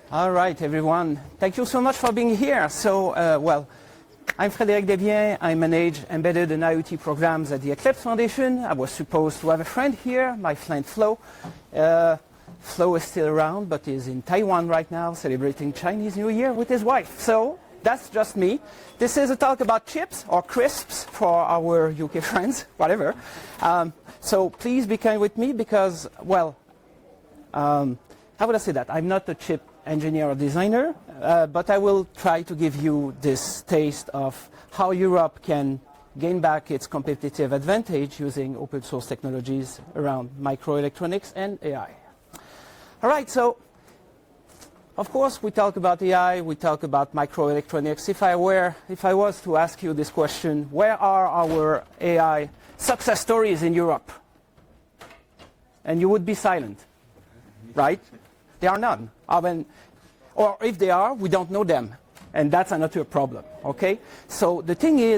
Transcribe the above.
All right, everyone. Thank you so much for being here. So, I'm Frédéric Desbiens. I manage embedded and IoT programs at the Eclipse Foundation. I was supposed to have a friend here, my friend Flo. Flo is still around, but is in Taiwan right now, celebrating Chinese New Year with his wife. So, that's just me. This is a talk about chips, or crisps for our UK friends, whatever. So, please be kind with me because, how would I say that? I'm not a chip engineer or designer, but I will try to give you this taste of how Europe can gain back its competitive advantage using open source technologies around microelectronics and AI. All right, so of course we talk about AI, we talk about microelectronics. If I was to ask you this question, where are our AI success stories in Europe? And you would be silent, right? There are none. Or if they are, we don't know them. And that's another problem, okay? So the thing is,